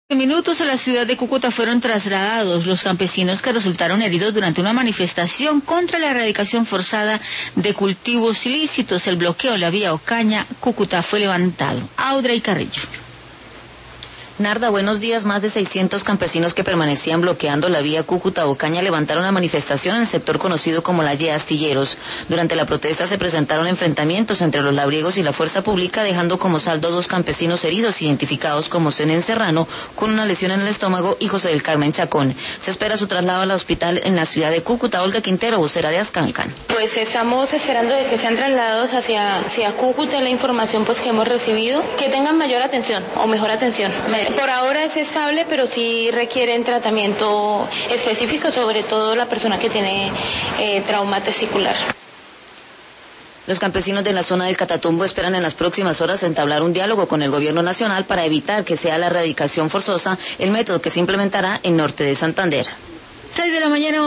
En minutos a la ciudad de Cúcuta fueron trasladados los campesinos que resultaron heridos durante una manifestación contra la erradicación forzada de cultivos ilícitos. El bloqueo en la vía Ocaña, Cúcuta, fue levantado. Audrey Carrillo. Narda, buenos días. Más de 600 campesinos que permanecían bloqueando la vía Cúcuta-Ocaña levantaron la manifestación en el sector conocido como la Ye Astilleros. Durante la protesta se presentaron enfrentamientos entre los labriegos y la fuerza pública, dejando como saldo 2 campesinos heridos, identificados como Zenén Serrano, con una lesión en el estómago, y José del Carmen Chacón. Se espera su traslado al hospital en la ciudad de Cúcuta. Olga Quintero, vocera de Ascancan. Pues estamos esperando de que sean trasladados hacia Cúcuta, la información pues que hemos recibido, que tengan mayor atención o mejor atención. Por ahora es estable, pero sí requieren tratamiento específico, sobre todo la persona que tiene trauma testicular. Los campesinos de la zona del Catatumbo esperan en las próximas horas entablar un diálogo con el gobierno nacional para evitar que sea la erradicación forzosa el método que se implementará en norte de Santander. 6 de la mañana.